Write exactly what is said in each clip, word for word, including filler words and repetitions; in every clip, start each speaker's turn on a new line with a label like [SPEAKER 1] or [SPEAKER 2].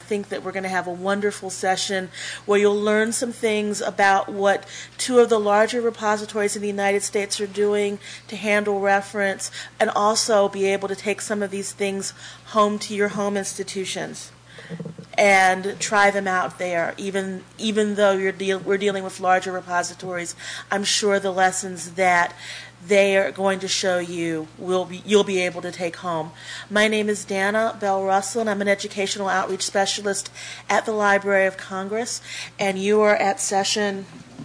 [SPEAKER 1] think that we're going to have a wonderful session where you'll learn some things about what two of the larger repositories in the United States are doing to handle reference, and also be able to take some of these things home to your home institutions and try them out there. Even even though you're deal, we're dealing with larger repositories, I'm sure the lessons that they are going to show you will be you'll be able to take home. My name is Dana Bell Russell, and I'm an educational outreach specialist at the Library of Congress, and you are at session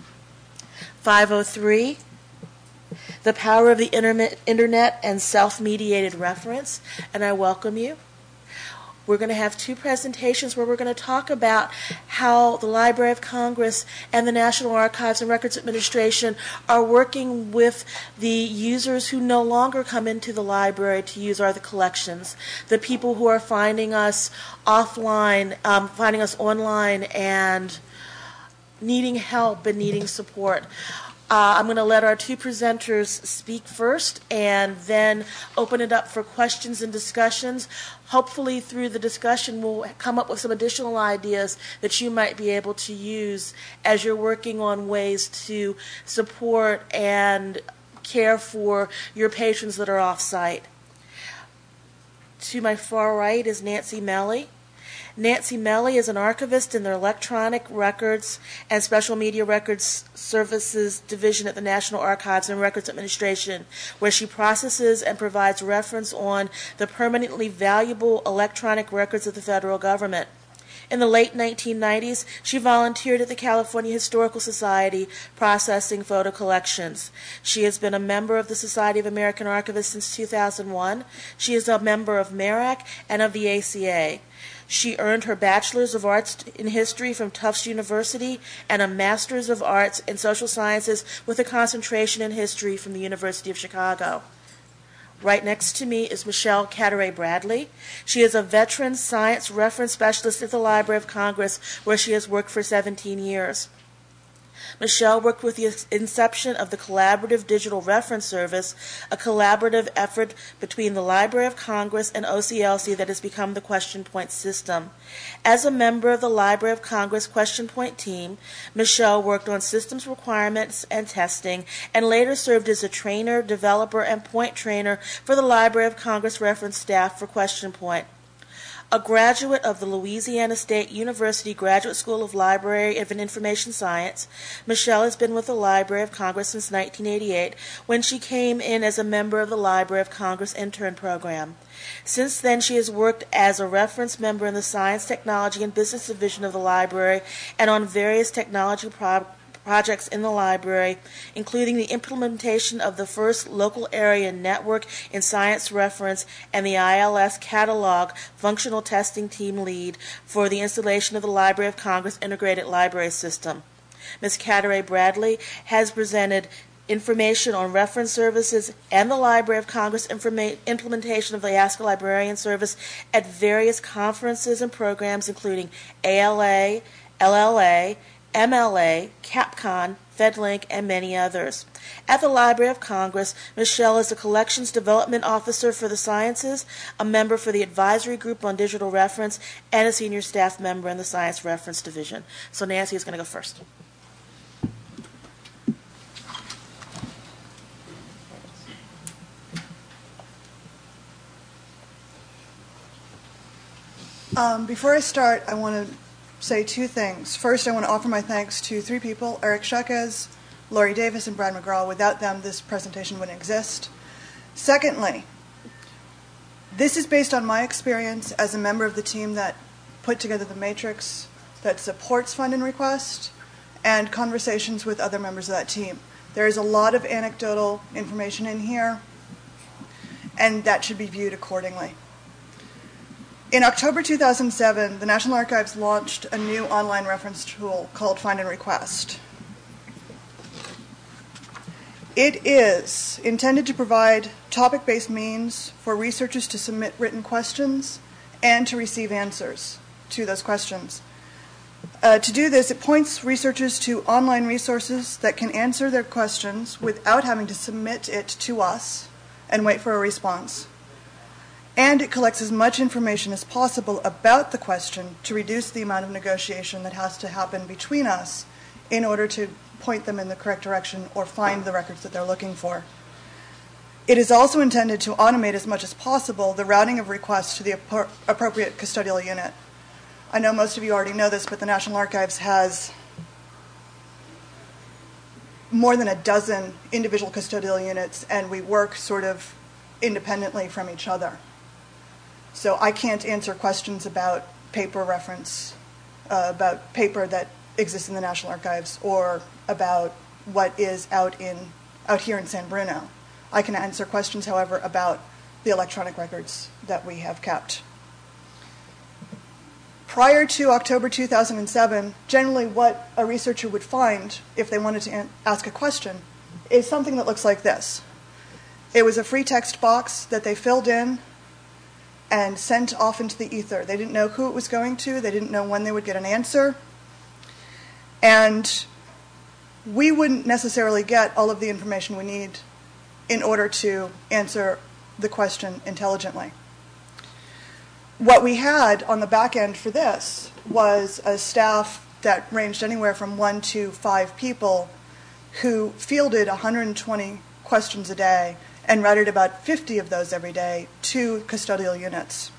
[SPEAKER 1] five oh three, The Power of the Internet and Self-Mediated Reference, and I welcome you. We're going to have two presentations where we're going to talk about how the Library of Congress and the National Archives and Records Administration are working with the users who no longer come into the library to use our collections, the people who are finding us offline, um, finding us online and needing help and needing support. Uh, I'm going to let our two presenters speak first and then open it up for questions and discussions. Hopefully through the discussion we'll come up with some additional ideas that you might be able to use as you're working on ways to support and care for your patrons that are off-site. To my far right is Nancy Melly. Nancy Melly is an archivist in the Electronic Records and Special Media Records Services Division at the National Archives and Records Administration, where she processes and provides reference on the permanently valuable electronic records of the federal government. In the late nineteen nineties, she volunteered at the California Historical Society processing photo collections. She has been a member of the Society of American Archivists since two thousand one. She is a member of MERAC and of the A C A. She earned her Bachelor's of Arts in History from Tufts University and a Master's of Arts in Social Sciences with a concentration in History from the University of Chicago. Right next to me is Michelle Cadaret-Bradley. She is a veteran science reference specialist at the Library of Congress, where she has worked for seventeen years. Michelle worked with the inception of the Collaborative Digital Reference Service, a collaborative effort between the Library of Congress and O C L C that has become the Question Point system. As a member of the Library of Congress Question Point team, Michelle worked on systems requirements and testing, and later served as a trainer, developer, and point trainer for the Library of Congress reference staff for Question Point. A graduate of the Louisiana State University Graduate School of Library and Information Science, Michelle has been with the Library of Congress since nineteen eighty-eight, when she came in as a member of the Library of Congress intern program. Since then, she has worked as a reference member in the Science, Technology, and Business Division of the Library and on various technology projects. projects in the library, including the implementation of the first local area network in science reference and the I L S catalog functional testing team lead for the installation of the Library of Congress integrated library system. Miz Cadaret-Bradley has presented information on reference services and the Library of Congress informa- implementation of the Ask a Librarian service at various conferences and programs, including A L A, L L A, M L A, CapCon, FedLink, and many others. At the Library of Congress, Michelle is a Collections Development Officer for the Sciences, a member for the Advisory Group on Digital Reference, and a senior staff member in the Science Reference Division. So Nancy is going to go first.
[SPEAKER 2] Um, before I start, I want to say two things. First, I want to offer my thanks to three people, Eric Shekes, Laurie Davis, and Brad McGraw. Without them, this presentation wouldn't exist. Secondly, this is based on my experience as a member of the team that put together the matrix that supports Find and Request and conversations with other members of that team. There is a lot of anecdotal information in here, and that should be viewed accordingly. In October two thousand seven, the National Archives launched a new online reference tool called Find and Request. It is intended to provide topic-based means for researchers to submit written questions and to receive answers to those questions. Uh, to do this, it points researchers to online resources that can answer their questions without having to submit it to us and wait for a response. And it collects as much information as possible about the question to reduce the amount of negotiation that has to happen between us in order to point them in the correct direction or find the records that they're looking for. It is also intended to automate as much as possible the routing of requests to the appro- appropriate custodial unit. I know most of you already know this, but the National Archives has more than a dozen individual custodial units, and we work sort of independently from each other. So I can't answer questions about paper reference, uh, about paper that exists in the National Archives, or about what is out in out here in San Bruno. I can answer questions, however, about the electronic records that we have kept. Prior to October two thousand seven, generally what a researcher would find if they wanted to an- ask a question is something that looks like this. It was a free text box that they filled in and sent off into the ether. They didn't know who it was going to. They didn't know when they would get an answer. And we wouldn't necessarily get all of the information we need in order to answer the question intelligently. What we had on the back end for this was a staff that ranged anywhere from one to five people who fielded one hundred twenty questions a day and routed about fifty of those every day to custodial units.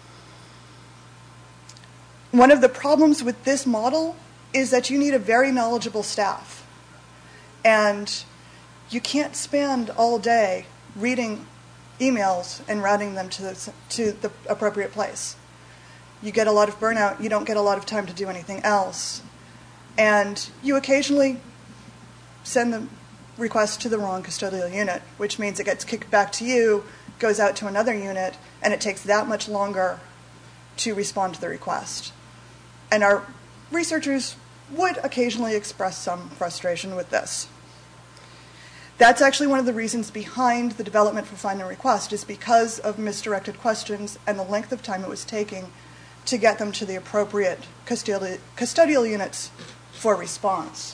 [SPEAKER 2] One of the problems with this model is that you need a very knowledgeable staff. And you can't spend all day reading emails and routing them to the, to the appropriate place. You get a lot of burnout. You don't get a lot of time to do anything else. And you occasionally send the request to the wrong custodial unit, which means it gets kicked back to you, goes out to another unit, and it takes that much longer to respond to the request. And our researchers would occasionally express some frustration with this. That's actually one of the reasons behind the development for Find and Request, is because of misdirected questions and the length of time it was taking to get them to the appropriate custodial, custodial units for response.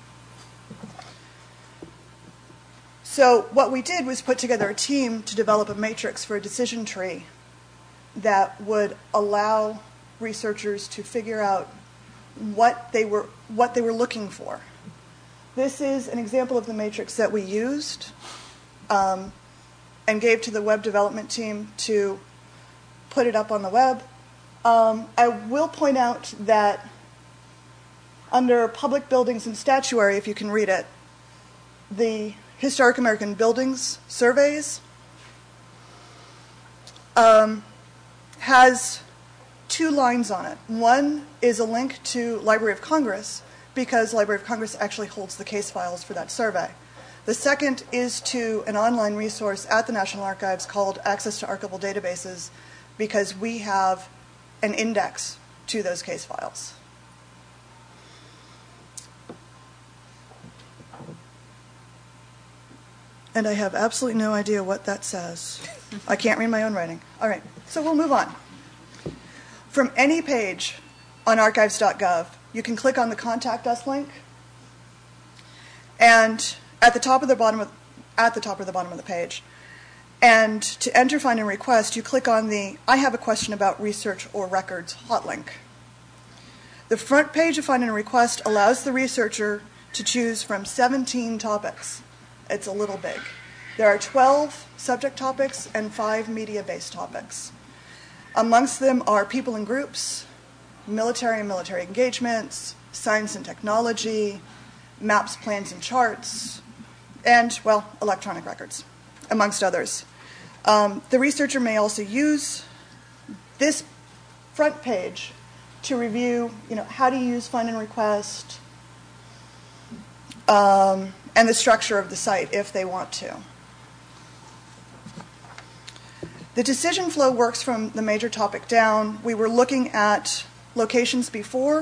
[SPEAKER 2] So what we did was put together a team to develop a matrix for a decision tree that would allow researchers to figure out what they were what they were looking for. This is an example of the matrix that we used um, and gave to the web development team to put it up on the web. Um, I will point out that under Public Buildings and Statuary, if you can read it, the Historic American Buildings Surveys um, has two lines on it. One is a link to Library of Congress, because Library of Congress actually holds the case files for that survey. The second is to an online resource at the National Archives called Access to Archival Databases, because we have an index to those case files. And I have absolutely no idea what that says. I can't read my own writing. All right, so we'll move on. From any page on archives dot gov, you can click on the Contact Us link, and at the top of the bottom of, at the top or the bottom of the page, and to enter, find, and request, you click on the I have a question about research or records hot link. The front page of Find and Request allows the researcher to choose from seventeen topics. It's a little big. There are twelve subject topics and five media-based topics. Amongst them are people and groups, military and military engagements, science and technology, maps, plans, and charts, and, well, electronic records, amongst others. Um, the researcher may also use this front page to review, you know, how to use Find and Request, um, and the structure of the site if they want to. The decision flow works from the major topic down. We were looking at locations before,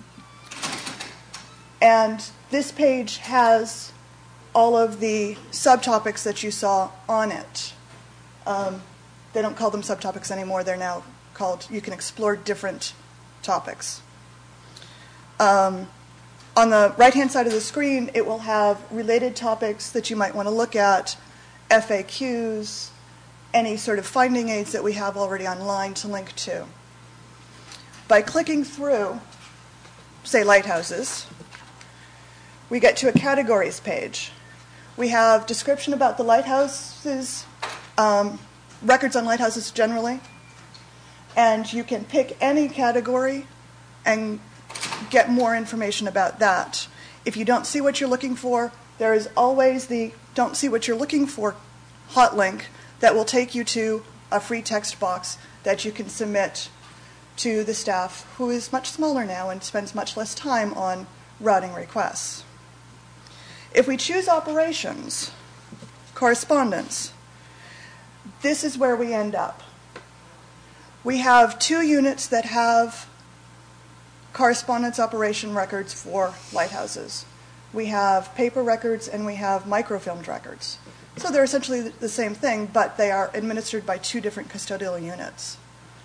[SPEAKER 2] and this page has all of the subtopics that you saw on it. Um, they don't call them subtopics anymore. They're now called, you can explore different topics. Um, on the right-hand side of the screen, it will have related topics that you might want to look at, F A Qs, any sort of finding aids that we have already online to link to. By clicking through, say, lighthouses, we get to a categories page. We have description about the lighthouses, um, records on lighthouses generally, and you can pick any category and get more information about that. If you don't see what you're looking for, there is always the don't see what you're looking for hot link that will take you to a free text box that you can submit to the staff, who is much smaller now and spends much less time on routing requests. If we choose operations, correspondence, this is where we end up. We have two units that have correspondence operation records for lighthouses. We have paper records and we have microfilmed records. So they're essentially the same thing, but they are administered by two different custodial units.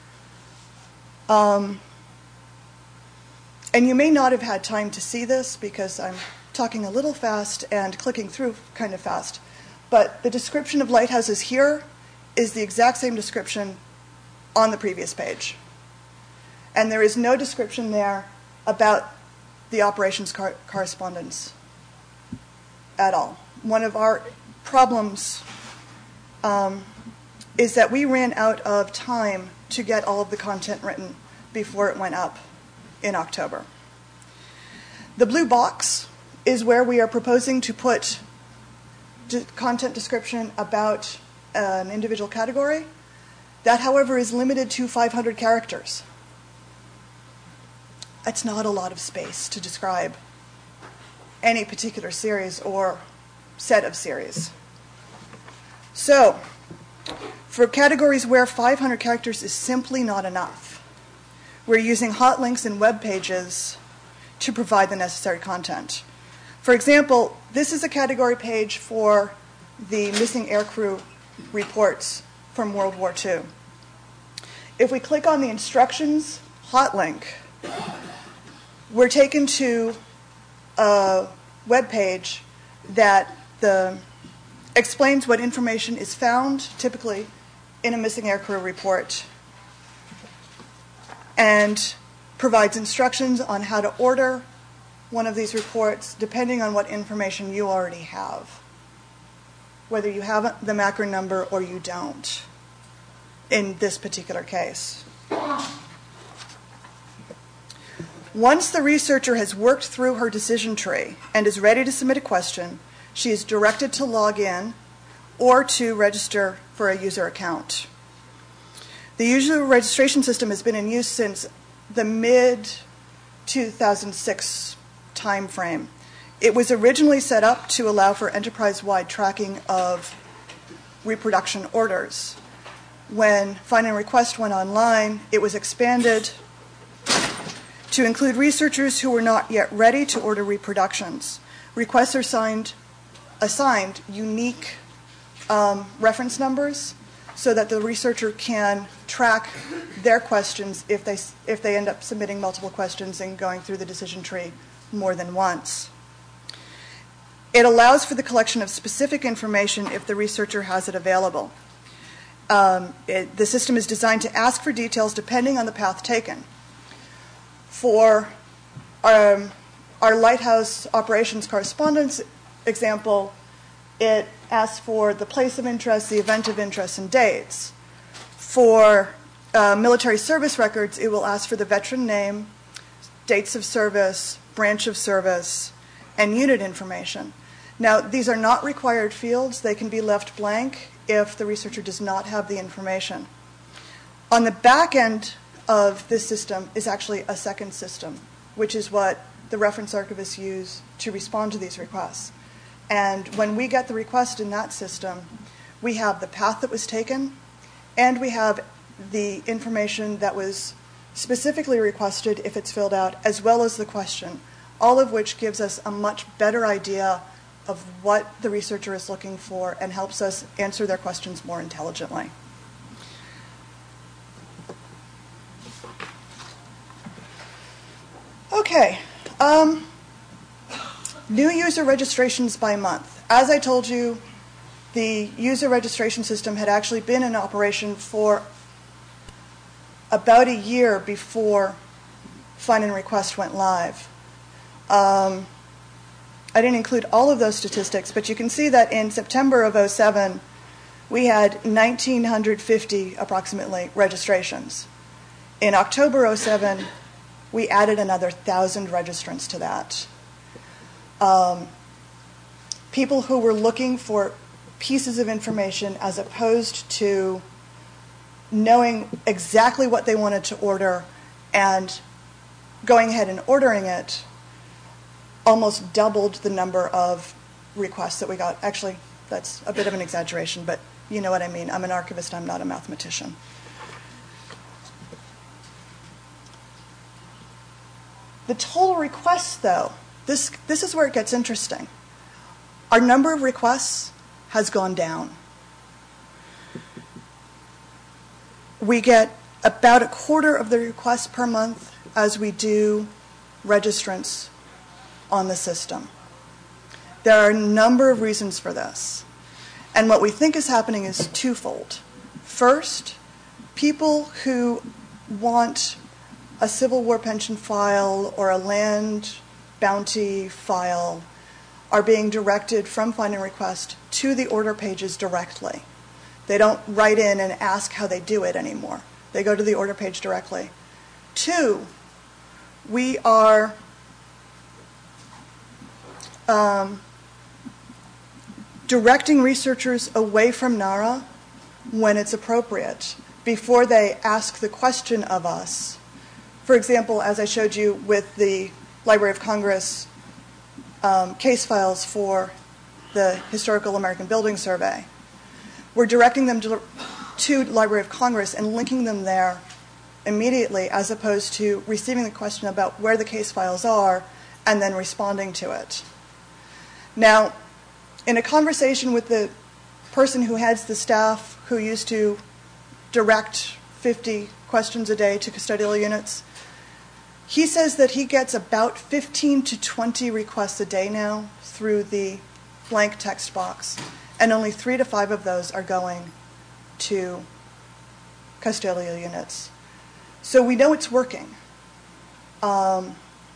[SPEAKER 2] Um, and you may not have had time to see this because I'm talking a little fast and clicking through kind of fast. But the description of lighthouses here is the exact same description on the previous page. And there is no description there about the operations cor- correspondence at all. One of our problems um, is that we ran out of time to get all of the content written before it went up in October. The blue box is where we are proposing to put d- content description about an individual category. That, however, is limited to five hundred characters. It's not a lot of space to describe any particular series or set of series. So, for categories where five hundred characters is simply not enough, we're using hot links and web pages to provide the necessary content. For example, this is a category page for the missing aircrew reports from World War Two. If we click on the instructions hot link, we're taken to a web page that the, explains what information is found, typically, in a missing aircrew report, and provides instructions on how to order one of these reports depending on what information you already have, whether you have the MACRA number or you don't in this particular case. Once the researcher has worked through her decision tree and is ready to submit a question, she is directed to log in or to register for a user account. The user registration system has been in use since the mid two thousand six timeframe. It was originally set up to allow for enterprise-wide tracking of reproduction orders. When Find and Request went online, it was expanded to include researchers who were not yet ready to order reproductions. Requests are signed, assigned unique um, reference numbers so that the researcher can track their questions if they, if they end up submitting multiple questions and going through the decision tree more than once. It allows for the collection of specific information if the researcher has it available. Um, it, the system is designed to ask for details depending on the path taken. For um, our Lighthouse operations correspondence example, it asks for the place of interest, the event of interest, and dates. For uh, military service records, it will ask for the veteran name, dates of service, branch of service, and unit information. Now, these are not required fields. They can be left blank if the researcher does not have the information. On the back end of this system is actually a second system, which is what the reference archivists use to respond to these requests. And when we get the request in that system, we have the path that was taken, and we have the information that was specifically requested if it's filled out, as well as the question, all of which gives us a much better idea of what the researcher is looking for and helps us answer their questions more intelligently. Okay, um, new user registrations by month. As I told you, the user registration system had actually been in operation for about a year before Find and Request went live. Um, I didn't include all of those statistics, but you can see that in September of oh seven, we had one thousand nine hundred fifty approximately registrations. In October oh seven, we added another one thousand registrants to that. Um, people who were looking for pieces of information as opposed to knowing exactly what they wanted to order and going ahead and ordering it almost doubled the number of requests that we got. Actually, that's a bit of an exaggeration, but you know what I mean. I'm an archivist, I'm not a mathematician. The total requests, though, this, this is where it gets interesting. Our number of requests has gone down. We get about a quarter of the requests per month as we do registrants on the system. There are a number of reasons for this. And what we think is happening is twofold. First, people who want a Civil War pension file or a land bounty file are being directed from Find and Request to the order pages directly. They don't write in and ask how they do it anymore. They go to the order page directly. Two, we are um, directing researchers away from NARA when it's appropriate, before they ask the question of us. For example, as I showed you with the Library of Congress um, case files for the Historical American Building Survey, we're directing them to, to Library of Congress and linking them there immediately, as opposed to receiving the question about where the case files are and then responding to it. Now, in a conversation with the person who heads the staff who used to direct fifty questions a day to custodial units, he says that he gets about fifteen to twenty requests a day now through the blank text box, and only three to five of those are going to custodial units. So we know it's working. Um,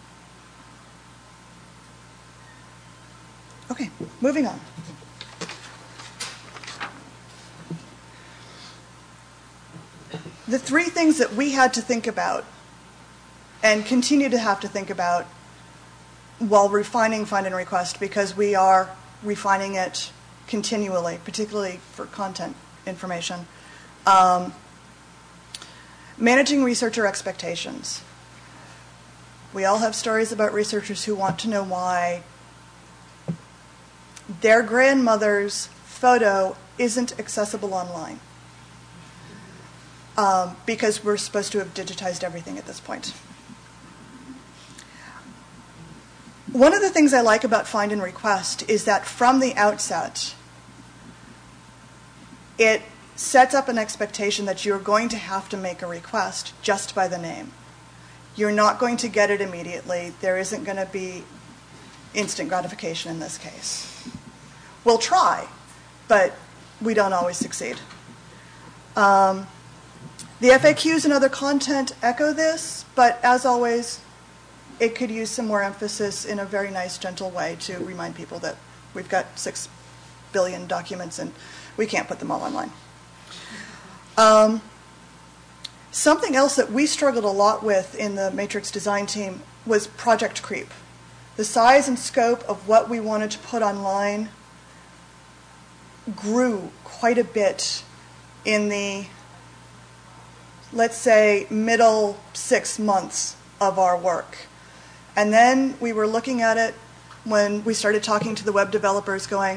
[SPEAKER 2] okay, moving on. The three things that we had to think about and continue to have to think about while refining Find and Request, because we are refining it continually, particularly for content information. Um, managing researcher expectations. We all have stories about researchers who want to know why their grandmother's photo isn't accessible online, um, because we're supposed to have digitized everything at this point. One of the things I like about Find and Request is that from the outset, it sets up an expectation that you're going to have to make a request just by the name. You're not going to get it immediately. There isn't going to be instant gratification in this case. We'll try, but we don't always succeed. Um, the F A Qs and other content echo this, but as always, it could use some more emphasis in a very nice, gentle way to remind people that we've got six billion documents and we can't put them all online. Um, something else that we struggled a lot with in the Matrix design team was project creep. The size and scope of what we wanted to put online grew quite a bit in the, let's say, middle six months of our work. And then we were looking at it when we started talking to the web developers going,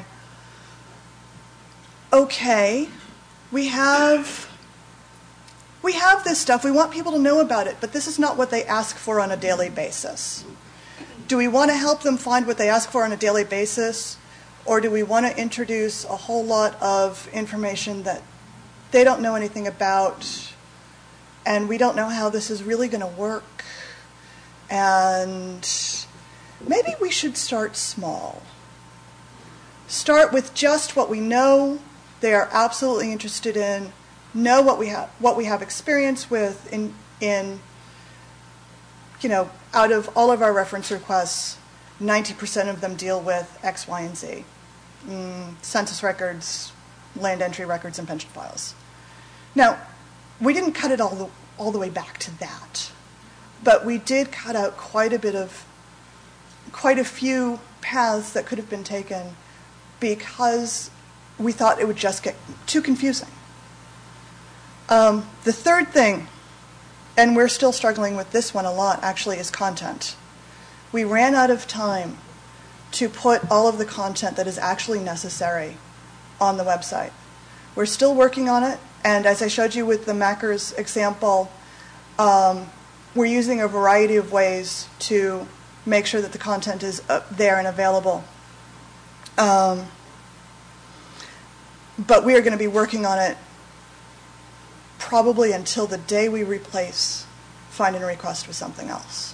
[SPEAKER 2] okay, we have, we have this stuff. We want people to know about it, but this is not what they ask for on a daily basis. Do we want to help them find what they ask for on a daily basis, or do we want to introduce a whole lot of information that they don't know anything about, and we don't know how this is really going to work? And maybe we should start small. start with just what we know they are absolutely interested in, know what we have what we have experience with in in you know, out of all of our reference requests, ninety percent of them deal with X, Y, and Z. Mm, census records, land entry records, and pension files. Now, we didn't cut it all the, all the way back to that, but we did cut out quite a bit of, quite a few paths that could have been taken because we thought it would just get too confusing. Um, the third thing, and we're still struggling with this one a lot, actually, is content. We ran out of time to put all of the content that is actually necessary on the website. We're still working on it, and as I showed you with the Macker's example, um, we're using a variety of ways to make sure that the content is up there and available. Um, but we are going to be working on it probably until the day we replace find and request with something else,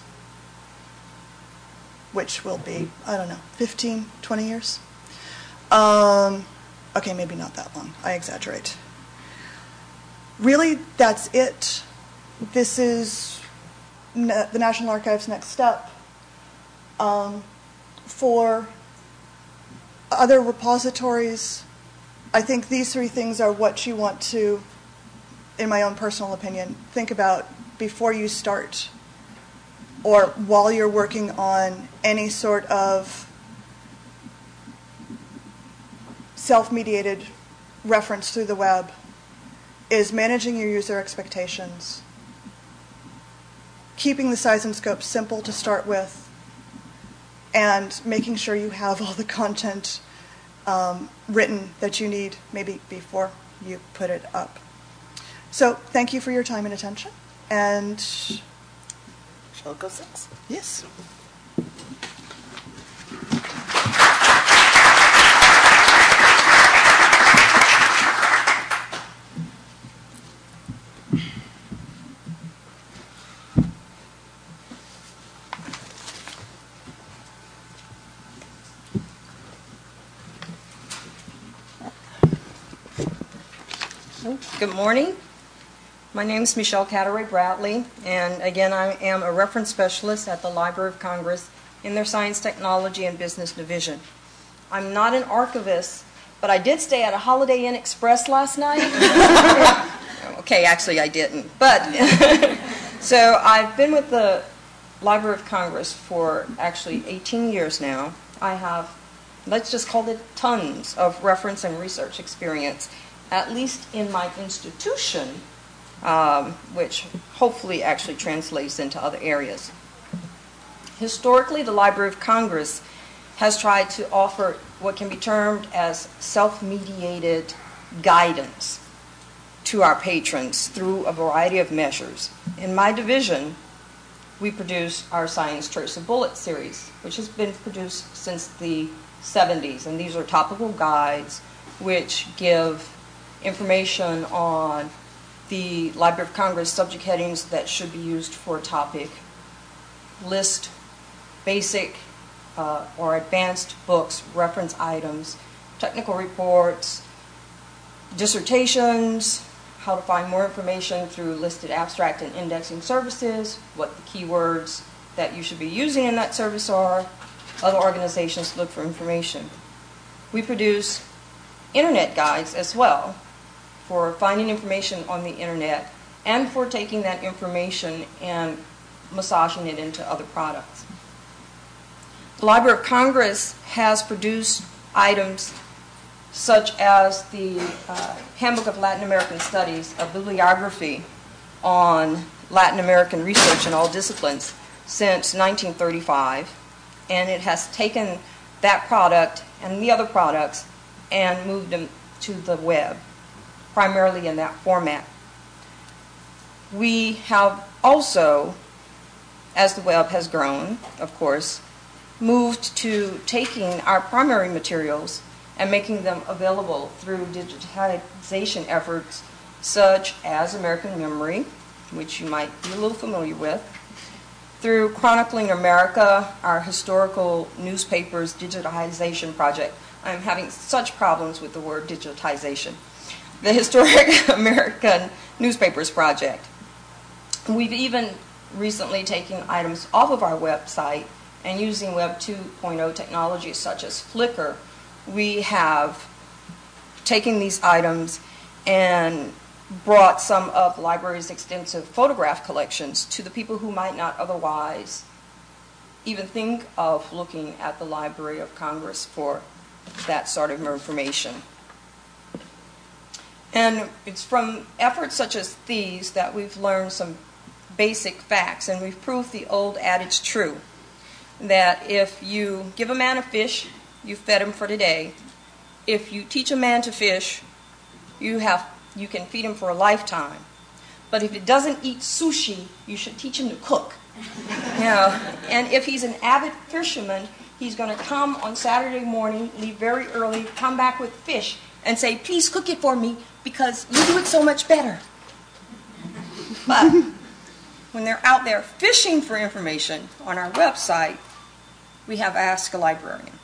[SPEAKER 2] which will be, I don't know, fifteen, twenty years? Um, okay, maybe not that long. I exaggerate. Really, that's it. This is na- the National Archives' next step. Um, for other repositories, I think these three things are what you want to, in my own personal opinion, think about before you start or while you're working on any sort of self-mediated reference through the web, is managing your user expectations, keeping the size and scope simple to start with, and making sure you have all the content um, written that you need maybe before you put it up. So thank you for your time and attention. And
[SPEAKER 1] shall go six?
[SPEAKER 2] Yes.
[SPEAKER 3] Good morning. My name is Michelle Catteray Bradley, and again, I am a reference specialist at the Library of Congress in their Science, Technology, and Business Division. I'm not an archivist, but I did stay at a Holiday Inn Express last night. Okay, actually I didn't. But so I've been with the Library of Congress for actually eighteen years now. I have, let's just call it tons of reference and research experience, at least in my institution, um, which hopefully actually translates into other areas. Historically, the Library of Congress has tried to offer what can be termed as self-mediated guidance to our patrons through a variety of measures. In my division, we produce our Science Tracer Bullet series, which has been produced since the seventies, and these are topical guides which give information on the Library of Congress subject headings that should be used for a topic, list basic uh, or advanced books, reference items, technical reports, dissertations, how to find more information through listed abstract and indexing services, what the keywords that you should be using in that service are, other organizations look for information. We produce internet guides as well for finding information on the internet and for taking that information and massaging it into other products. The Library of Congress has produced items such as the uh, Handbook of Latin American Studies, a bibliography on Latin American research in all disciplines since nineteen thirty-five, and it has taken that product and the other products and moved them to the web, primarily in that format. We have also, as the web has grown, of course, moved to taking our primary materials and making them available through digitization efforts such as American Memory, which you might be a little familiar with, through Chronicling America, our historical newspapers digitization project, I'm having such problems with the word digitization. The Historic American Newspapers Project. We've even recently taken items off of our website, and using Web two point oh technologies such as Flickr, we have taken these items and brought some of the library's extensive photograph collections to the people who might not otherwise even think of looking at the Library of Congress for that sort of information. And it's from efforts such as these that we've learned some basic facts, and we've proved the old adage true, that if you give a man a fish, you fed him for today. If you teach a man to fish, you have you can feed him for a lifetime. But if he doesn't eat sushi, you should teach him to cook. You know, and if he's an avid fisherman, he's going to come on Saturday morning, leave very early, come back with fish, and say, please cook it for me because you do it so much better. But when they're out there fishing for information on our website, we have Ask a Librarian.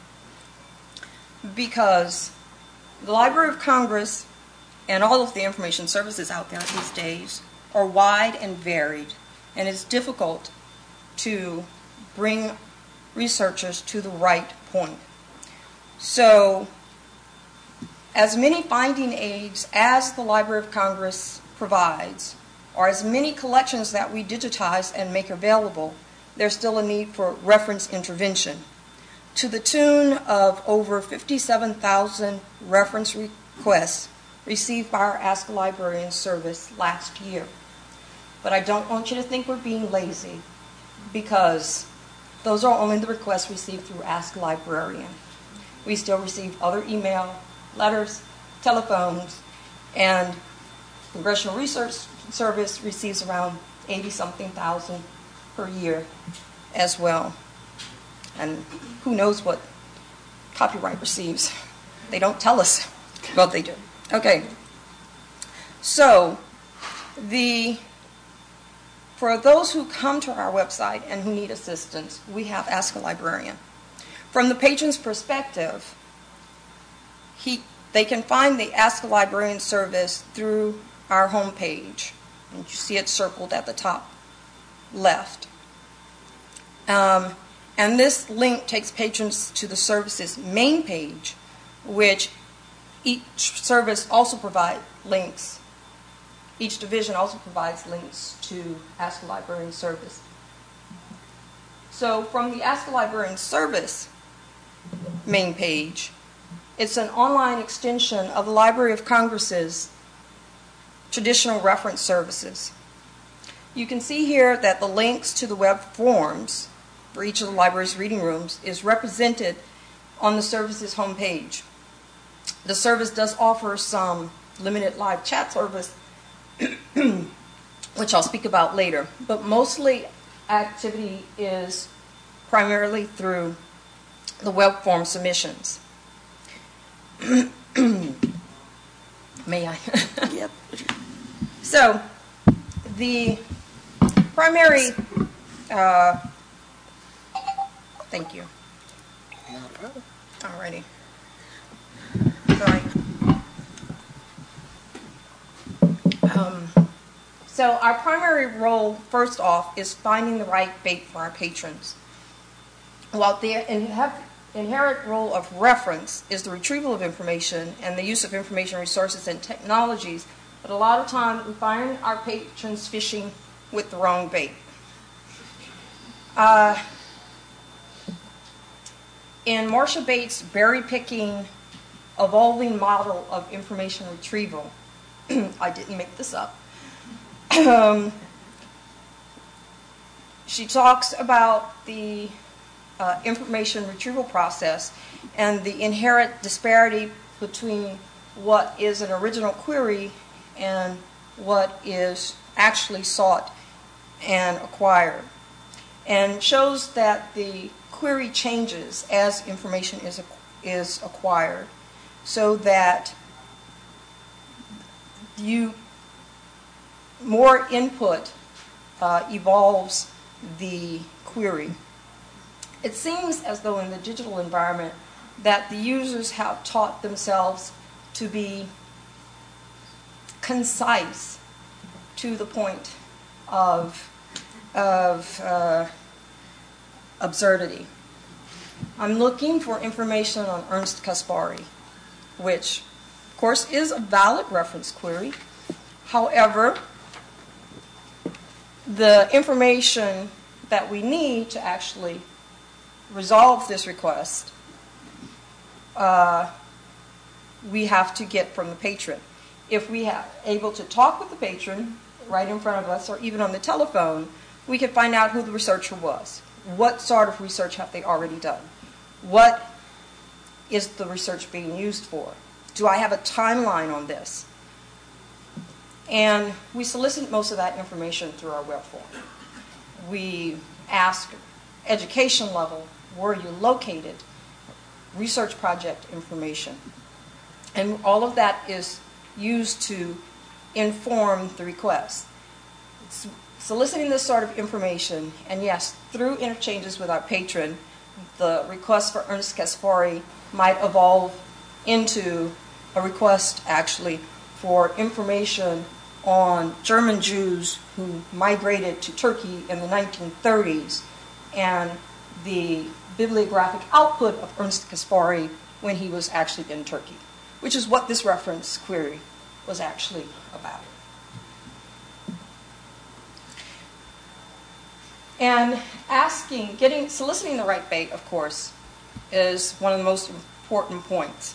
[SPEAKER 3] Because the Library of Congress and all of the information services out there these days are wide and varied, and it's difficult to bring researchers to the right point. So, as many finding aids as the Library of Congress provides, or as many collections that we digitize and make available, there's still a need for reference intervention. To the tune of over fifty-seven thousand reference requests received by our Ask a Librarian service last year. But I don't want you to think we're being lazy, because those are only the requests received through Ask a Librarian. We still receive other email, letters, telephones, and Congressional Research Service receives around eighty-something thousand per year as well. And who knows what copyright receives. They don't tell us what they do. Okay. So, the for those who come to our website and who need assistance, we have Ask a Librarian. From the patron's perspective, he, they can find the Ask a Librarian service through our homepage. And you see it circled at the top left. Um, and this link takes patrons to the service's main page, which each service also provides links. Each division also provides links to Ask a Librarian service. So from the Ask a Librarian service main page, it's an online extension of the Library of Congress's traditional reference services. You can see here that the links to the web forms for each of the library's reading rooms is represented on the service's homepage. The service does offer some limited live chat service, which I'll speak about later, but mostly activity is primarily through the web form submissions. May I?
[SPEAKER 1] Yep.
[SPEAKER 3] So, the primary, uh, thank you.
[SPEAKER 1] No problem.
[SPEAKER 3] Alrighty. Sorry. Um, so our primary role, first off, is finding the right bait for our patrons. While the inhe- inherent role of reference is the retrieval of information and the use of information resources and technologies, but a lot of times we find our patrons fishing with the wrong bait. Uh, in Marcia Bates' berry-picking, evolving model of information retrieval, I didn't make this up, um, she talks about the uh, information retrieval process and the inherent disparity between what is an original query and what is actually sought and acquired, and shows that the query changes as information is is acquired, so that you more input uh, evolves the query. It seems as though in the digital environment that the users have taught themselves to be concise to the point of, of uh, absurdity. I'm looking for information on Ernst Caspary, which, of course, is a valid reference query. However, the information that we need to actually resolve this request, uh, we have to get from the patron. If we are able to talk with the patron right in front of us, or even on the telephone, we can find out who the researcher was. What sort of research have they already done? What is the research being used for? Do I have a timeline on this? And we solicit most of that information through our web form. We ask education level, where you located, research project information. And all of that is used to inform the request. It's soliciting this sort of information, and yes, through interchanges with our patron, the request for Ernst Caspary might evolve into a request actually for information on German Jews who migrated to Turkey in the nineteen thirties and the bibliographic output of Ernst Caspary when he was actually in Turkey, which is what this reference query was actually about. And asking, getting, soliciting the right bait, of course, is one of the most important points.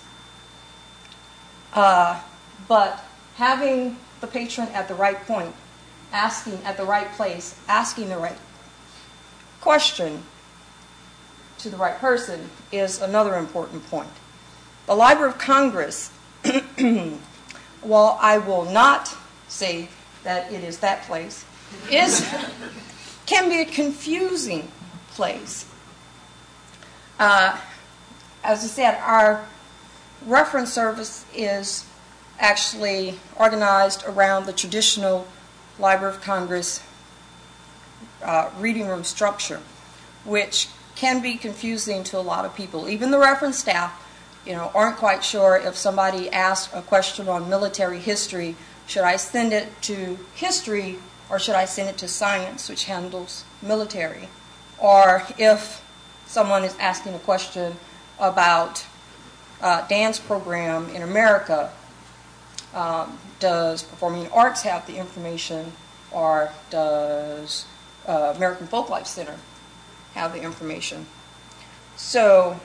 [SPEAKER 3] Uh, but having the patron at the right point, asking at the right place, asking the right question to the right person is another important point. The Library of Congress, while I will not say that it is that place, is can be a confusing place. Uh, as I said, our reference service is actually organized around the traditional Library of Congress uh, reading room structure, which can be confusing to a lot of people. Even the reference staff, you know, aren't quite sure if somebody asks a question on military history, should I send it to history or should I send it to science, which handles military? Or if someone is asking a question about uh, dance program in America, um, does Performing Arts have the information, or does uh, American Folklife Center have the information? So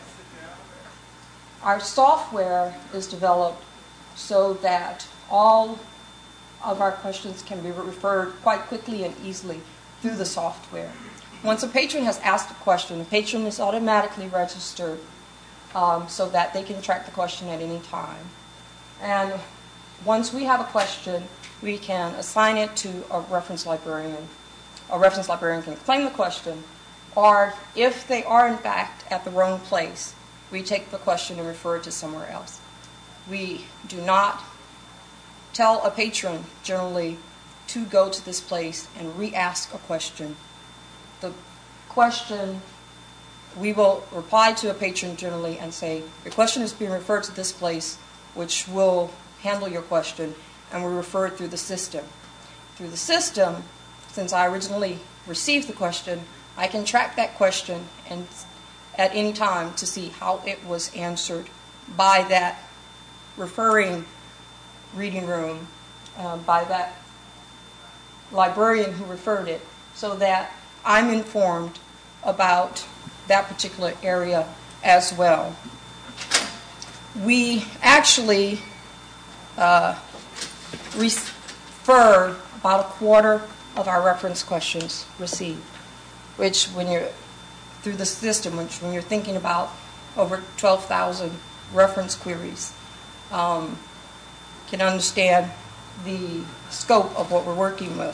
[SPEAKER 3] our software is developed so that all of our questions can be referred quite quickly and easily through the software. Once a patron has asked a question, the patron is automatically registered um, so that they can track the question at any time. And once we have a question, we can assign it to a reference librarian. A reference librarian can claim the question, or if they are in fact at the wrong place, we take the question and refer it to somewhere else. We do not tell a patron generally to go to this place and re-ask a question. The question, we will reply to a patron generally and say, your question is being referred to this place, which will handle your question, and we refer it through the system. Through the system, since I originally received the question, I can track that question and at any time to see how it was answered by that referring reading room, uh, by that librarian who referred it, so that I'm informed about that particular area as well. We actually uh, refer about a quarter of our reference questions received, which when you're through the system, which when you're thinking about over twelve thousand reference queries, um, can understand the scope of what we're working with.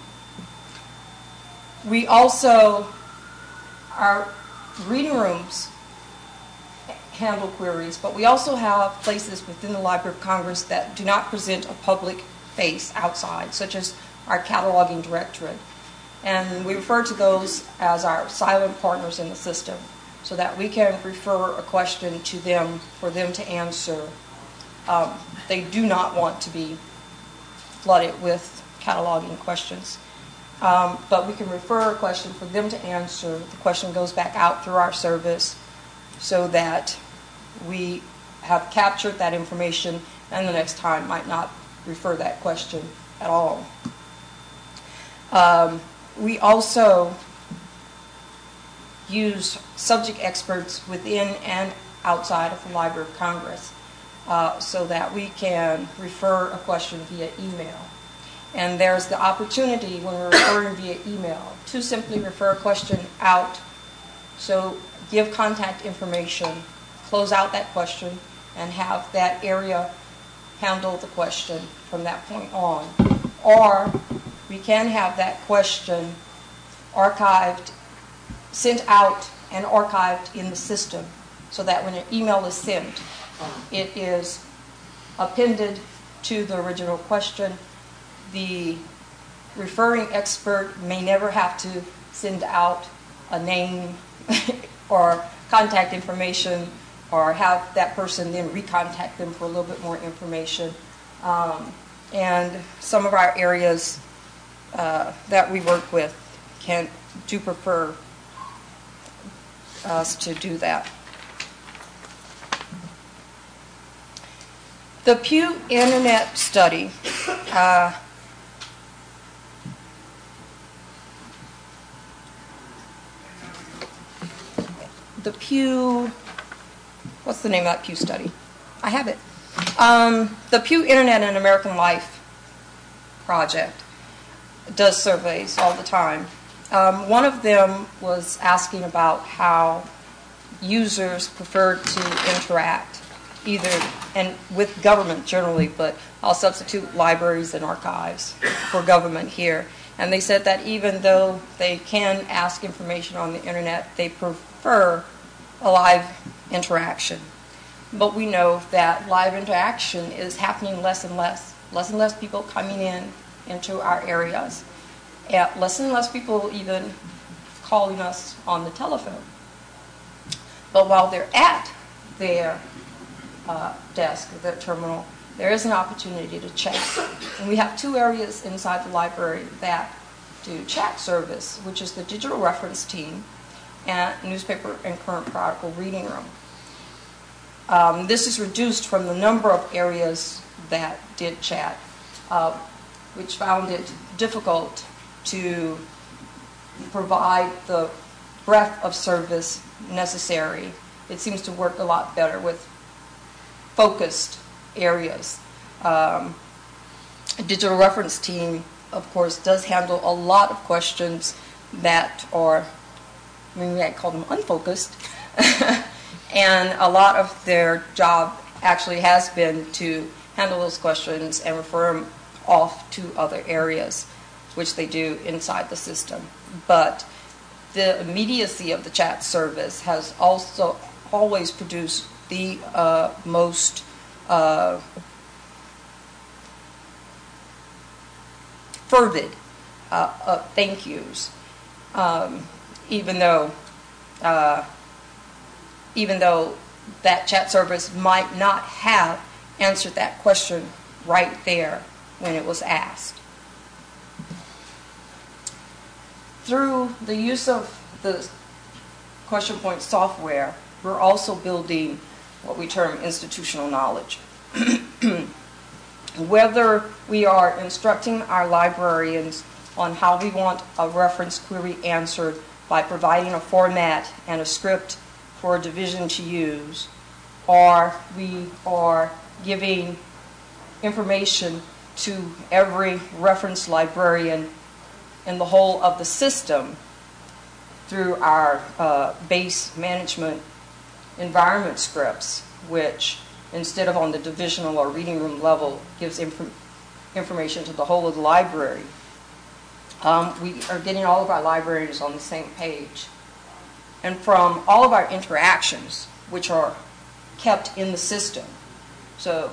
[SPEAKER 3] We also, our reading rooms handle queries, but we also have places within the Library of Congress that do not present a public face outside, such as our cataloging directorate. And we refer to those as our silent partners in the system. so that we can refer a question to them for them to answer. Um, they do not want to be flooded with cataloging questions. Um, but we can refer a question for them to answer. The question goes back out through our service so that we have captured that information and the next time might not refer that question at all. Um, we also use subject experts within and outside of the Library of Congress uh, so that we can refer a question via email. And there's the opportunity when we're referring via email to simply refer a question out. So give contact information, close out that question, and have that area handle the question from that point on. Or we can have that question archived, sent out and archived in the system so that when an email is sent, it is appended to the original question. The referring expert may never have to send out a name or contact information or have that person then recontact them for a little bit more information. Um, and some of our areas uh, that we work with can do prefer us to do that. The Pew Internet Study uh, the Pew, what's the name of that Pew study? I have it. Um, the Pew Internet and American Life project does surveys all the time. Um, one of them was asking about how users prefer to interact, either and with government generally, but I'll substitute libraries and archives for government here. And they said that even though they can ask information on the internet, they prefer a live interaction. But we know that live interaction is happening less and less. Less and less people coming in into our areas. And less and less people even calling us on the telephone. But while they're at their uh, desk, their terminal, there is an opportunity to chat. And we have two areas inside the library that do chat service, which is the digital reference team and newspaper and current periodical reading room. Um, this is reduced from the number of areas that did chat, uh, which found it difficult to provide the breadth of service necessary. It seems to work a lot better with focused areas. Um, a digital reference team, of course, does handle a lot of questions that are, I mean, we might call them unfocused. And a lot of their job actually has been to handle those questions and refer them off to other areas, which they do inside the system. But the immediacy of the chat service has also always produced the uh, most uh, fervid uh, uh, thank yous, um, even though uh, even though that chat service might not have answered that question right there when it was asked. Through the use of the Question Point software, we're also building what we term institutional knowledge. Whether we are instructing our librarians on how we want a reference query answered by providing a format and a script for a division to use, or we are giving information to every reference librarian in the whole of the system through our uh, base management environment scripts, which instead of on the divisional or reading room level gives inf- information to the whole of the library. Um, we are getting all of our librarians on the same page. And from all of our interactions, which are kept in the system, so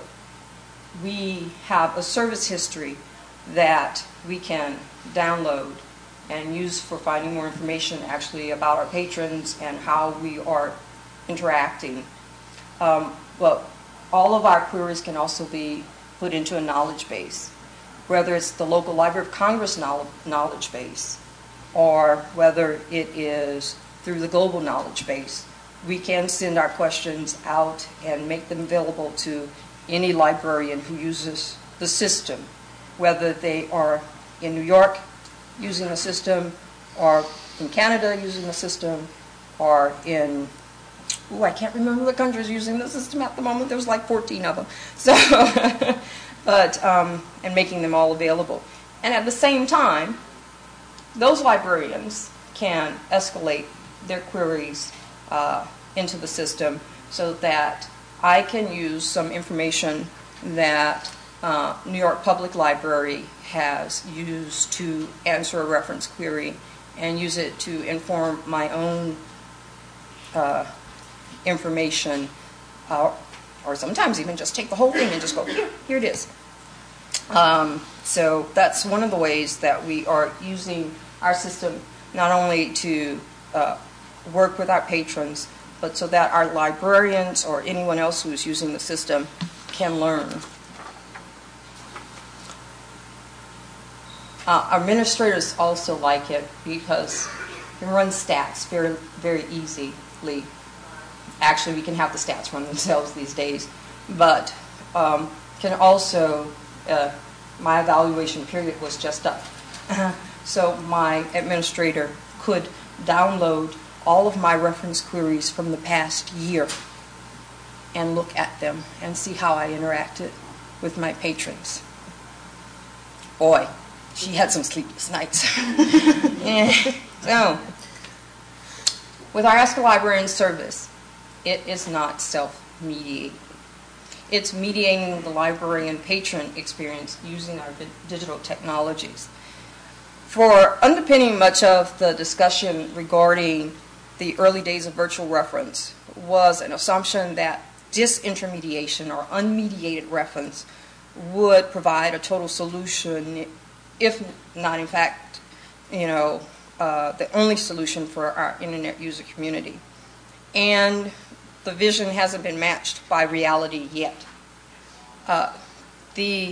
[SPEAKER 3] we have a service history that we can download and use for finding more information actually about our patrons and how we are interacting. Um, but all of our queries can also be put into a knowledge base, whether it's the local Library of Congress knowledge base or whether it is through the global knowledge base. We can send our questions out and make them available to any librarian who uses the system, whether they are in New York using the system, or in Canada using the system, or in, ooh, I can't remember the countries using the system at the moment. There's like fourteen of them. So, but, um, and making them all available. And at the same time, those librarians can escalate their queries uh, into the system so that I can use some information that uh, New York Public Library has used to answer a reference query and use it to inform my own uh, information, uh, or sometimes even just take the whole thing and just go, here, here it is. Um, so that's one of the ways that we are using our system not only to uh, work with our patrons, but so that our librarians or anyone else who is using the system can learn. Uh, our administrators also like it because we can run stats very, very easily. Actually, we can have the stats run themselves these days, but um, can also, uh, my evaluation period was just up. So my administrator could download all of my reference queries from the past year and look at them and see how I interacted with my patrons. Boy, she had some sleepless nights. Yeah. So, with our Ask a Librarian service, it is not self-mediated. It's mediating the librarian patron experience using our digital technologies. For underpinning much of the discussion regarding the early days of virtual reference was an assumption that disintermediation or unmediated reference would provide a total solution, if not in fact, you know, uh, the only solution for our internet user community. And the vision hasn't been matched by reality yet. Uh, the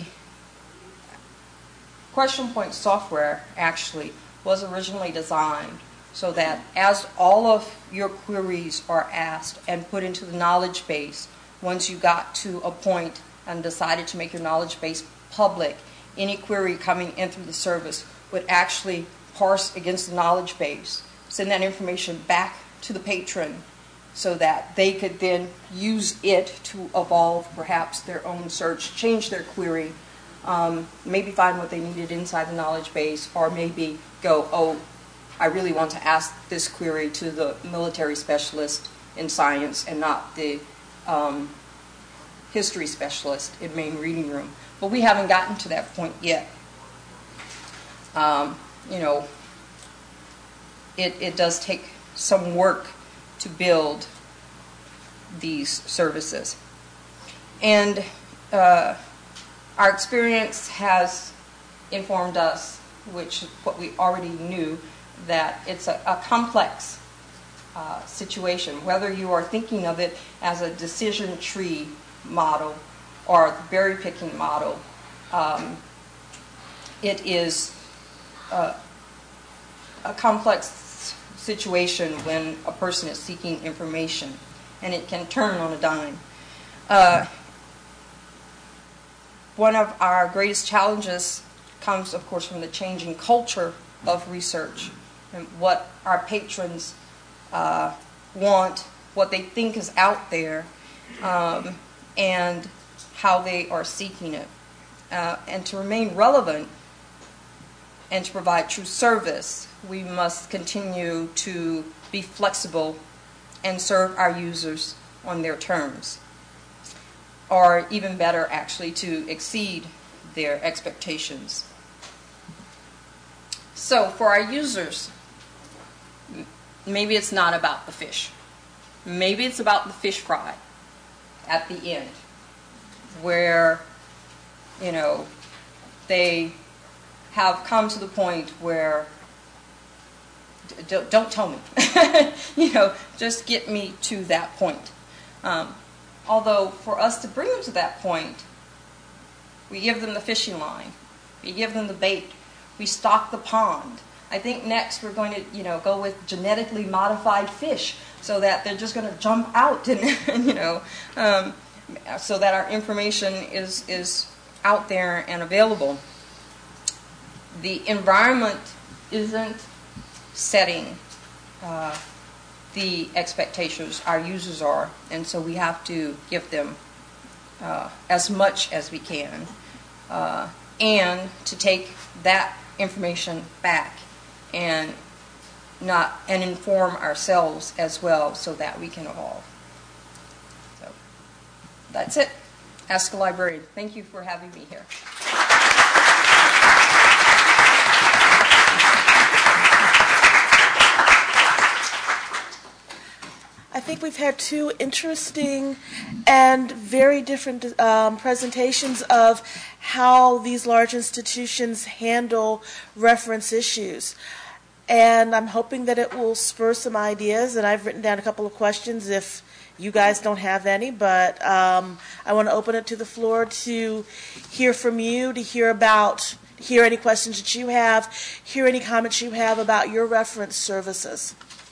[SPEAKER 3] Question Point software actually was originally designed so that as all of your queries are asked and put into the knowledge base, once you got to a point and decided to make your knowledge base public, any query coming in through the service would actually parse against the knowledge base, send that information back to the patron so that they could then use it to evolve perhaps their own search, change their query, um, maybe find what they needed inside the knowledge base, or maybe go, oh, I really want to ask this query to the military specialist in science and not the um, history specialist in main reading room. But we haven't gotten to that point yet. Um, you know, it, it does take some work to build these services. And uh, our experience has informed us, which what we already knew, that it's a, a complex uh, situation, whether you are thinking of it as a decision tree model or the berry picking model. Um, it is uh, a complex situation when a person is seeking information, and it can turn on a dime. Uh, one of our greatest challenges comes, of course, from the changing culture of research and what our patrons uh, want, what they think is out there, um, and how they are seeking it. Uh, and to remain relevant and to provide true service, we must continue to be flexible and serve our users on their terms, or even better, actually, to exceed their expectations. So for our users, maybe it's not about the fish. Maybe it's about the fish fry at the end, where, you know, they have come to the point where D- don't, don't tell me. You know, just get me to that point. Um, although for us to bring them to that point, we give them the fishing line, we give them the bait, we stock the pond. I think next we're going to, you know, go with genetically modified fish so that they're just going to jump out and, and you know, um, so that our information is is out there and available. The environment isn't setting uh, the expectations our users are, and so we have to give them uh, as much as we can, uh, and to take that information back and not and inform ourselves as well so that we can evolve. So that's it. Ask a Librarian. Thank you for having me here.
[SPEAKER 1] I think we've had two interesting and very different um, presentations of how these large institutions handle reference issues. And I'm hoping that it will spur some ideas, and I've written down a couple of questions if you guys don't have any, but um, I want to open it to the floor to hear from you, to hear about, hear any questions that you have, hear any comments you have about your reference services.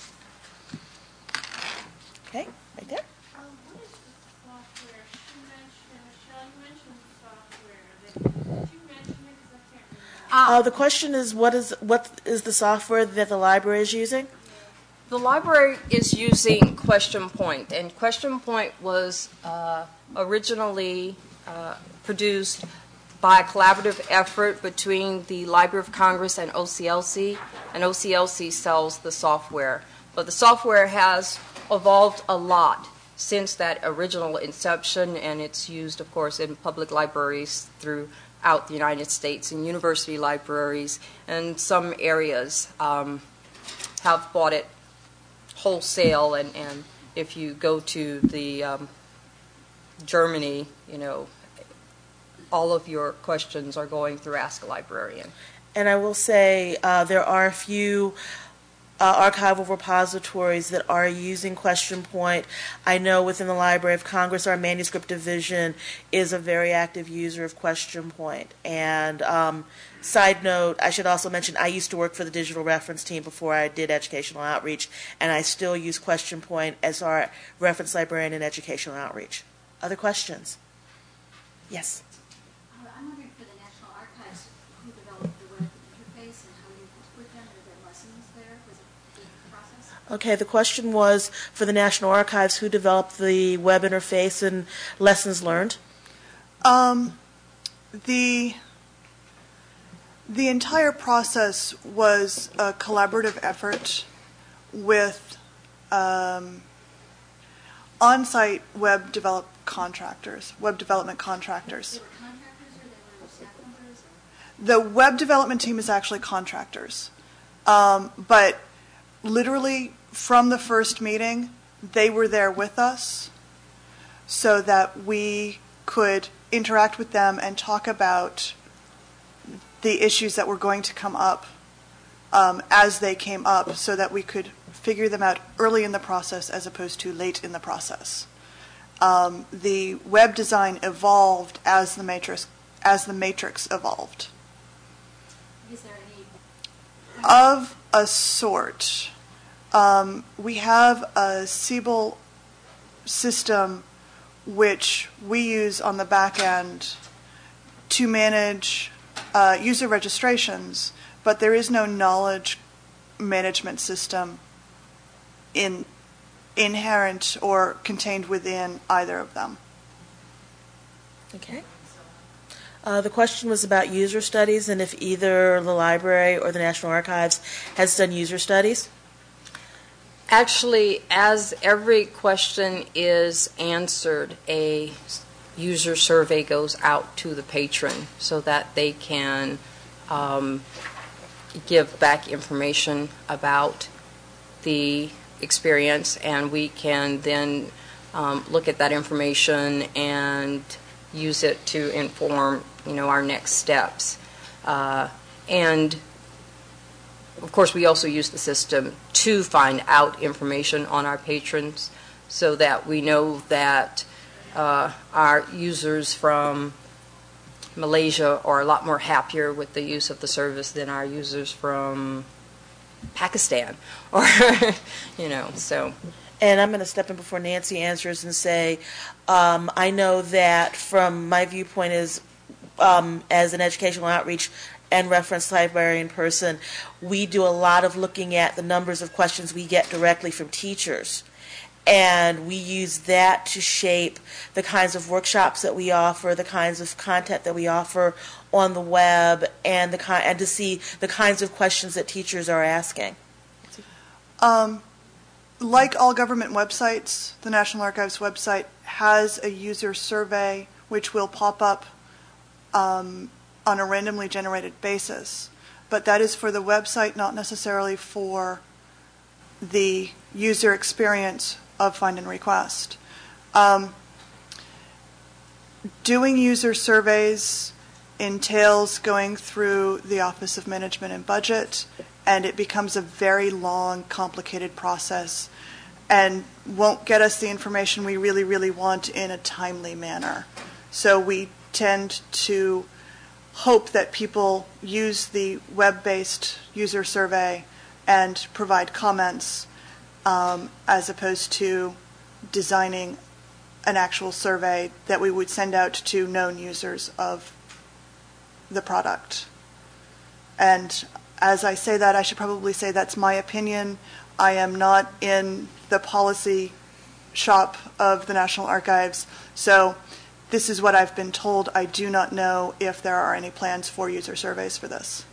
[SPEAKER 1] Okay, right there.
[SPEAKER 4] Um, what is the software? She mentioned, Michelle, you mentioned software. Did you mention it? Because I can't remember.
[SPEAKER 1] Uh, the question is, what is what is the software that the library is using?
[SPEAKER 3] The library is using Question Point, and Question Point was uh, originally uh, produced by a collaborative effort between the Library of Congress and O C L C, and O C L C sells the software. But the software has evolved a lot since that original inception, and it's used, of course, in public libraries throughout the United States, and university libraries, and some areas um, have bought it wholesale, and, and if you go to the um, Germany, you know, all of your questions are going through Ask a Librarian.
[SPEAKER 1] And I will say uh, there are a few uh, archival repositories that are using Question Point. I know within the Library of Congress, our manuscript division is a very active user of Question Point. And um, side note, I should also mention I used to work for the digital reference team before I did educational outreach, and I still use Question Point as our reference librarian in educational outreach. Other questions? Yes.
[SPEAKER 5] I'm wondering for the National Archives, who developed the web interface and how you worked with them? Were there lessons there? Was it a process?
[SPEAKER 1] Okay, the question was for the National Archives, who developed the web interface and lessons learned?
[SPEAKER 2] Um, the the entire process was a collaborative effort with um, on-site web develop contractors, web development contractors.
[SPEAKER 5] They were contractors or they were staff members? Or?
[SPEAKER 2] The web development team is actually contractors. Um, but literally from the first meeting, they were there with us so that we could interact with them and talk about the issues that were going to come up um, as they came up so that we could figure them out early in the process as opposed to late in the process. Um, the web design evolved as the matrix as the matrix evolved.
[SPEAKER 5] Is there any?
[SPEAKER 2] Of a sort. Um, we have a Siebel system which we use on the back end to manage uh, user registrations, but there is no knowledge management system in inherent or contained within either of them.
[SPEAKER 1] Okay. Uh, the question was about user studies and if either the library or the National Archives has done user studies.
[SPEAKER 3] Actually, as every question is answered, a user survey goes out to the patron so that they can um, give back information about the experience, and we can then um, look at that information and use it to inform, you know, our next steps. Uh, and of course, we also use the system to find out information on our patrons so that we know that uh, our users from Malaysia are a lot more happier with the use of the service than our users from Pakistan, or, you know, so.
[SPEAKER 1] And I'm going to step in before Nancy answers and say, um, I know that from my viewpoint is, um, as an educational outreach and reference librarian person, we do a lot of looking at the numbers of questions we get directly from teachers. And we use that to shape the kinds of workshops that we offer, the kinds of content that we offer on the web, and the ki- and to see the kinds of questions that teachers are asking.
[SPEAKER 2] Um, like all government websites, the National Archives website has a user survey which will pop up um, on a randomly generated basis. But that is for the website, not necessarily for the user experience of find and request. Um, doing user surveys entails going through the Office of Management and Budget, and it becomes a very long, complicated process and won't get us the information we really, really want in a timely manner. So we tend to hope that people use the web-based user survey and provide comments Um, as opposed to designing an actual survey that we would send out to known users of the product. And as I say that, I should probably say that's my opinion. I am not in the policy shop of the National Archives, so this is what I've been told. I do not know if there are any plans for user surveys for this.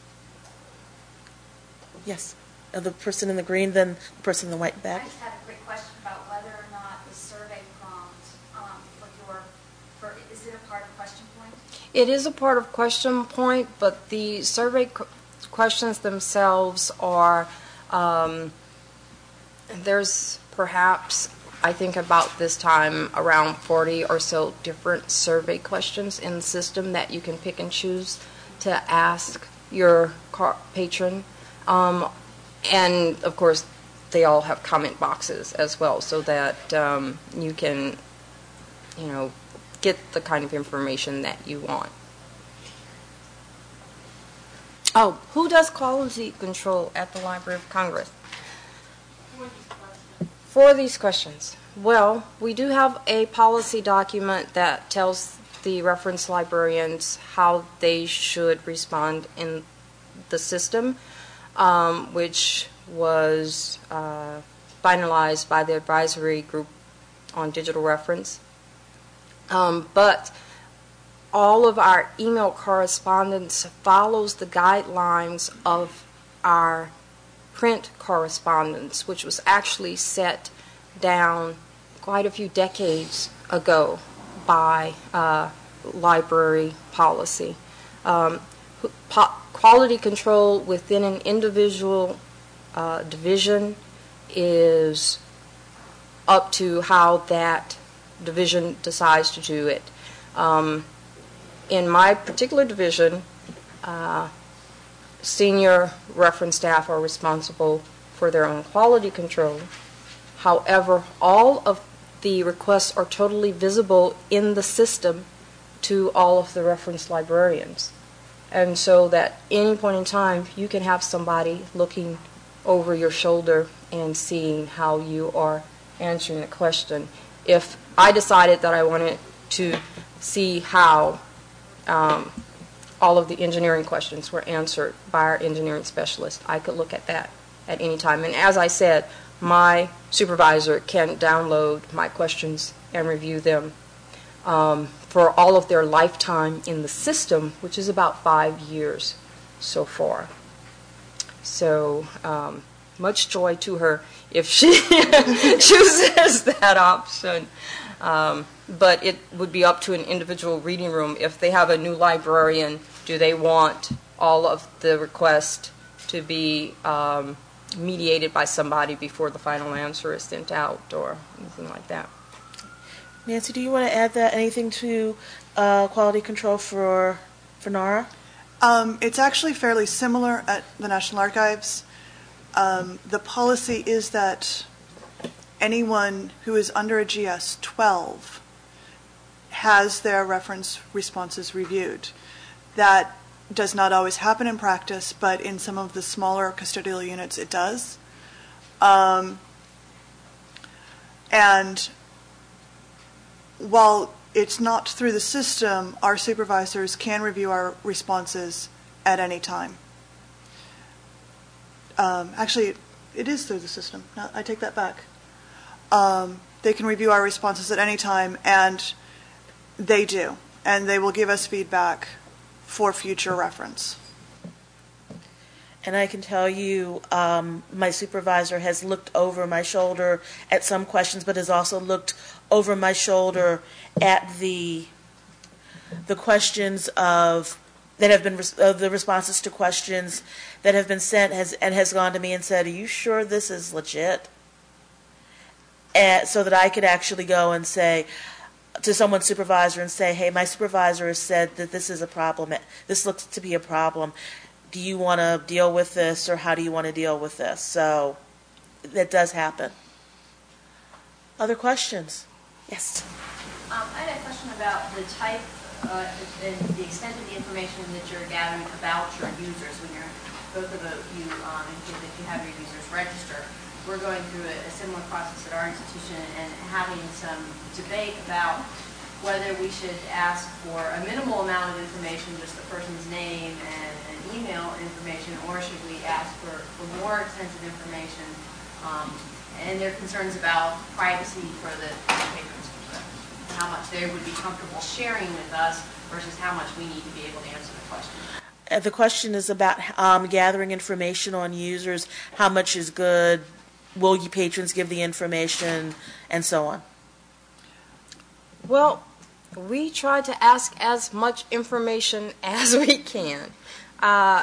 [SPEAKER 1] Yes. Uh, the person in the green, then the person in the white
[SPEAKER 5] I
[SPEAKER 1] back.
[SPEAKER 5] just had a quick question about whether or not the survey prompt um, for your, for, is it a part of question point?
[SPEAKER 3] It is a part of question point, but the survey qu- questions themselves are, um, there's perhaps, I think about this time, around forty or so different survey questions in the system that you can pick and choose to ask your car- patron. Um, And, of course, they all have comment boxes as well, so that um, you can, you know, get the kind of information that you want. Oh, who does quality control at the Library of Congress? For these questions. Well, we do have a policy document that tells the reference librarians how they should respond in the system. Um, which was uh, finalized by the advisory group on digital reference. Um, but all of our email correspondence follows the guidelines of our print correspondence, which was actually set down quite a few decades ago by uh, library policy. Um, po- Quality control within an individual uh, division is up to how that division decides to do it. Um, in my particular division, uh, senior reference staff are responsible for their own quality control. However, all of the requests are totally visible in the system to all of the reference librarians. And so that any point in time, you can have somebody looking over your shoulder and seeing how you are answering the question. If I decided that I wanted to see how um, all of the engineering questions were answered by our engineering specialist, I could look at that at any time. And as I said, my supervisor can download my questions and review them Um, for all of their lifetime in the system, which is about five years so far. So um, much joy to her if she chooses that option. Um, but it would be up to an individual reading room. If they have a new librarian, do they want all of the requests to be um, mediated by somebody before the final answer is sent out or anything like that?
[SPEAKER 1] Nancy, do you want to add that anything to uh, quality control for for NARA?
[SPEAKER 2] Um, it's actually fairly similar at the National Archives. Um, the policy is that anyone who is under a G S twelve has their reference responses reviewed. That does not always happen in practice, but in some of the smaller custodial units it does. Um, and while it's not through the system, our supervisors can review our responses at any time. Um, actually, it is through the system. No, I take that back. Um, they can review our responses at any time, and they do. And they will give us feedback for future reference.
[SPEAKER 1] And I can tell you, um, my supervisor has looked over my shoulder at some questions, but has also looked over my shoulder at the the questions of that have been res- uh, the responses to questions that have been sent, has and has gone to me and said, "Are you sure this is legit?" And so that I could actually go and say to someone's supervisor and say, "Hey, my supervisor has said that this is a problem. This looks to be a problem. Do you want to deal with this, or how do you want to deal with this?" So that does happen. Other questions? Yes.
[SPEAKER 6] Um, I had a question about the type uh, and the extent of the information that you're gathering about your users when you're, both of you um, indicate that you have your users register. We're going through a, a similar process at our institution and having some debate about whether we should ask for a minimal amount of information, just the person's name and, and email information, or should we ask for, for more extensive information? Um, and there are concerns about privacy for the patrons, how much they would be comfortable sharing with us versus how much we need to be able to answer the question.
[SPEAKER 1] Uh, the question is about um, gathering information on users, how much is good, will you patrons give the information, and so on.
[SPEAKER 3] Well, we try to ask as much information as we can uh,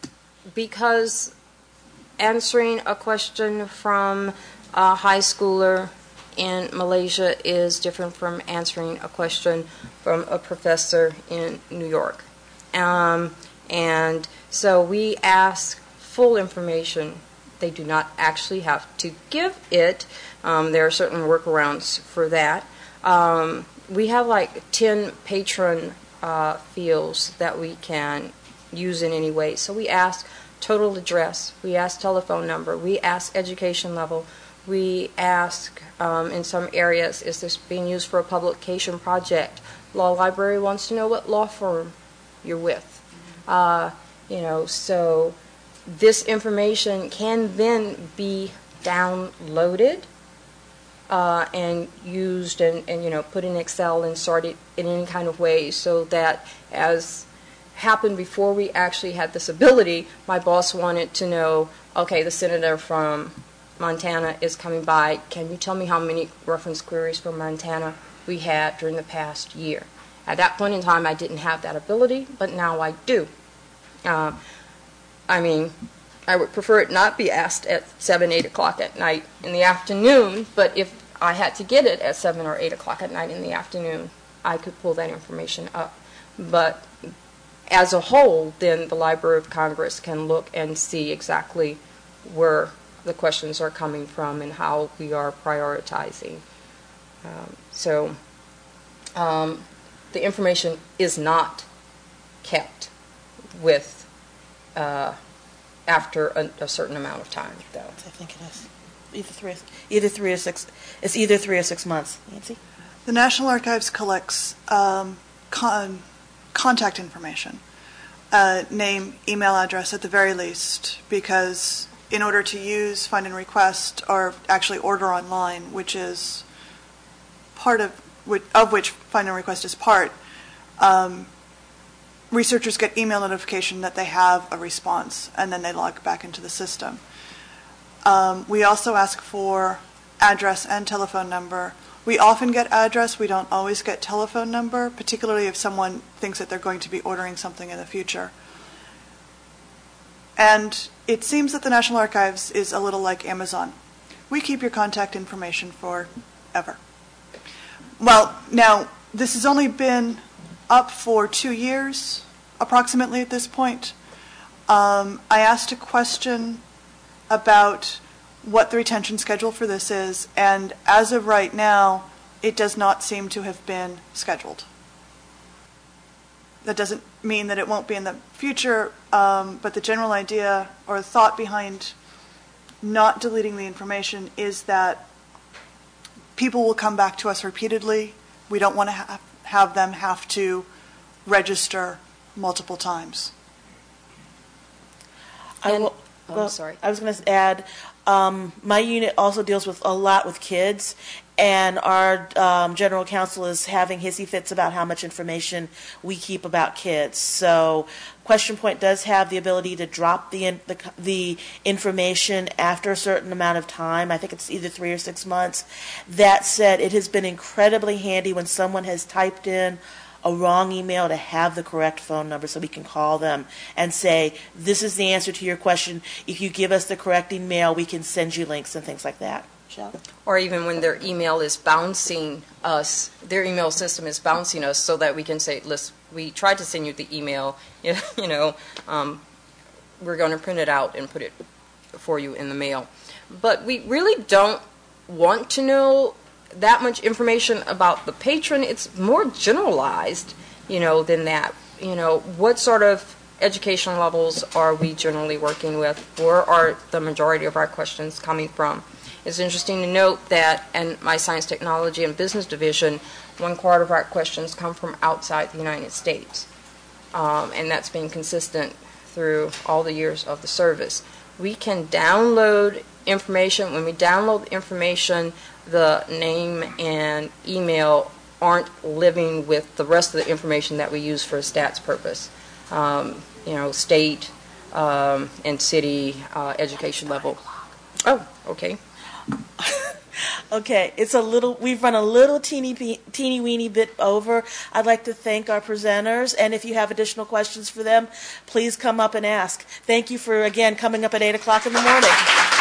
[SPEAKER 3] because answering a question from a high schooler in Malaysia is different from answering a question from a professor in New York. Um, and so we ask full information. They do not actually have to give it. Um, there are certain workarounds for that. Um, we have like ten patron uh, fields that we can use in any way. So we ask total address, we ask telephone number, we ask education level, we ask um, in some areas, is this being used for a publication project? Law library wants to know what law firm you're with. Uh, you know, so this information can then be downloaded uh, and used and, and, you know, put in Excel and sorted in any kind of way so that, as happened before we actually had this ability, my boss wanted to know, okay, the senator from Montana is coming by. Can you tell me how many reference queries from Montana we had during the past year? At that point in time, I didn't have that ability, but now I do. Uh, I mean, I would prefer it not be asked at seven, eight o'clock at night in the afternoon, but if I had to get it at seven or eight o'clock at night in the afternoon, I could pull that information up. But as a whole, then the Library of Congress can look and see exactly where the questions are coming from and how we are prioritizing. Um, so um, the information is not kept with uh, after a, a certain amount of time, though.
[SPEAKER 1] I think it is either three, either three or six. It's either three or six months. Nancy?
[SPEAKER 2] The National Archives collects um, con- contact information, uh, name, email address at the very least, because in order to use find and request, or actually order online, which is part of of which find and request is part, um, researchers get email notification that they have a response, and then they log back into the system. Um, we also ask for address and telephone number. We often get address. We don't always get telephone number, particularly if someone thinks that they're going to be ordering something in the future. And it seems that the National Archives is a little like Amazon. We keep your contact information forever. Well, now, this has only been up for two years, approximately at this point. Um, I asked a question about what the retention schedule for this is, and as of right now, it does not seem to have been scheduled. That doesn't mean that it won't be in the future, um, but the general idea or thought behind not deleting the information is that people will come back to us repeatedly. We don't want to ha- have them have to register multiple times.
[SPEAKER 1] I
[SPEAKER 3] And-
[SPEAKER 1] will,
[SPEAKER 3] oh,
[SPEAKER 1] well,
[SPEAKER 3] sorry.
[SPEAKER 1] I was going to add, um, my unit also deals with a lot with kids, and our um, general counsel is having hissy fits about how much information we keep about kids. So Question Point does have the ability to drop the, in, the the information after a certain amount of time. I think it's either three or six months. That said, it has been incredibly handy when someone has typed in a wrong email to have the correct phone number so we can call them and say, this is the answer to your question. If you give us the correct email, we can send you links and things like that. Michelle?
[SPEAKER 3] Or even when their email is bouncing us, their email system is bouncing us so that we can say, listen, we tried to send you the email, you know, um, we're going to print it out and put it for you in the mail. But we really don't want to know that much information about the patron. It's more generalized, you know, than that. You know, what sort of education levels are we generally working with? Where are the majority of our questions coming from? It's interesting to note that in my Science, Technology, and Business Division, one quarter of our questions come from outside the United States. Um, and that's been consistent through all the years of the service. We can download information. When we download information, the name and email aren't living with the rest of the information that we use for a stats purpose. Um, you know, state um, and city uh, education level. Oh, okay.
[SPEAKER 1] Okay, it's a little, we've run a little teeny, teeny weeny bit over. I'd like to thank our presenters, and if you have additional questions for them, please come up and ask. Thank you for, again, coming up at eight o'clock in the morning.